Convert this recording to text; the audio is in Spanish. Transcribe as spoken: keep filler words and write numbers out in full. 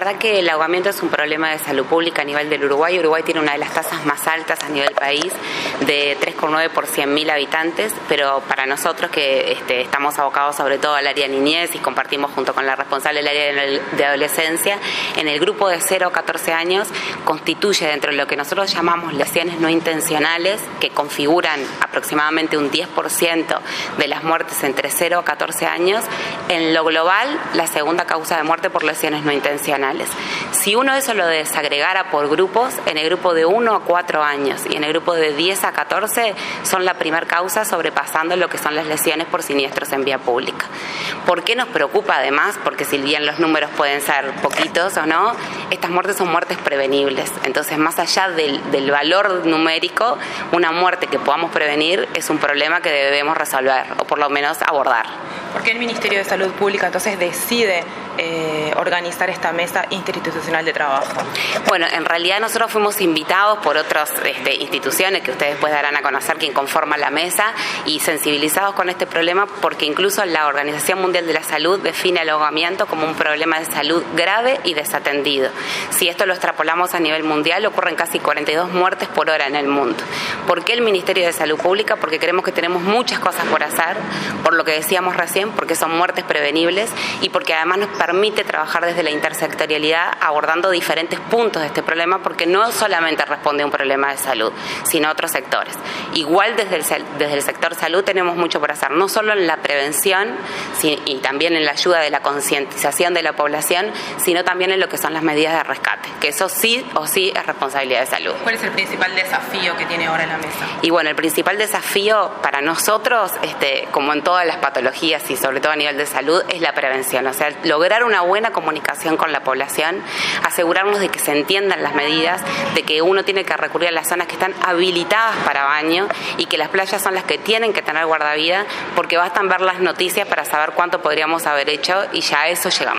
verdad que el ahogamiento es un problema de salud pública a nivel del Uruguay. Uruguay tiene una de las tasas más altas a nivel país, de tres coma nueve por cien mil habitantes, pero para nosotros que este, estamos abocados sobre todo al área de niñez y compartimos junto con la responsable del área de adolescencia, en el grupo de cero a catorce años constituye dentro de lo que nosotros llamamos lesiones no intencionales, que configuran aproximadamente un diez por ciento de las muertes entre cero a catorce años, en lo global la segunda causa de muerte por lesiones no intencionales. Si uno eso lo desagregara por grupos, en el grupo de uno a cuatro años y en el grupo de diez a catorce son la primera causa, sobrepasando lo que son las lesiones por siniestros en vía pública. ¿Por qué nos preocupa además? Porque si bien los números pueden ser poquitos o no, estas muertes son muertes prevenibles. Entonces, más allá del, del valor numérico, una muerte que podamos prevenir es un problema que debemos resolver o por lo menos abordar. ¿Por qué el Ministerio de Salud Pública entonces decide eh, organizar esta mesa interinstitucional de trabajo? Bueno, en realidad nosotros fuimos invitados por otras este, instituciones que ustedes después darán a conocer quién conforma la mesa, y sensibilizados con este problema porque incluso la Organización Mundial de la Salud define el ahogamiento como un problema de salud grave y desatendido. Si esto lo extrapolamos a nivel mundial, ocurren casi cuarenta y dos muertes por hora en el mundo. ¿Por qué el Ministerio de Salud Pública? Porque creemos que tenemos muchas cosas por hacer, por lo que decíamos recién, porque son muertes prevenibles y porque además nos permite trabajar desde la intersectorialidad abordando diferentes puntos de este problema, porque no solamente responde a un problema de salud, sino a otros sectores. Igual desde el, desde el sector salud tenemos mucho por hacer, no solo en la prevención y también en la ayuda de la concientización de la población, sino también en lo que son las medidas de rescate, que eso sí o sí es responsabilidad de salud. ¿Cuál es el principal desafío que tiene ahora en la mesa? Y bueno, el principal desafío para nosotros, este, como en todas las patologías y sobre todo a nivel de salud, es la prevención, o sea, lograr una buena comunicación con la población, asegurarnos de que se entiendan las medidas, de que uno tiene que recurrir a las zonas que están habilitadas para baño y que las playas son las que tienen que tener guardavidas, porque bastan ver las noticias para saber cuánto podríamos haber hecho y ya a eso llegamos.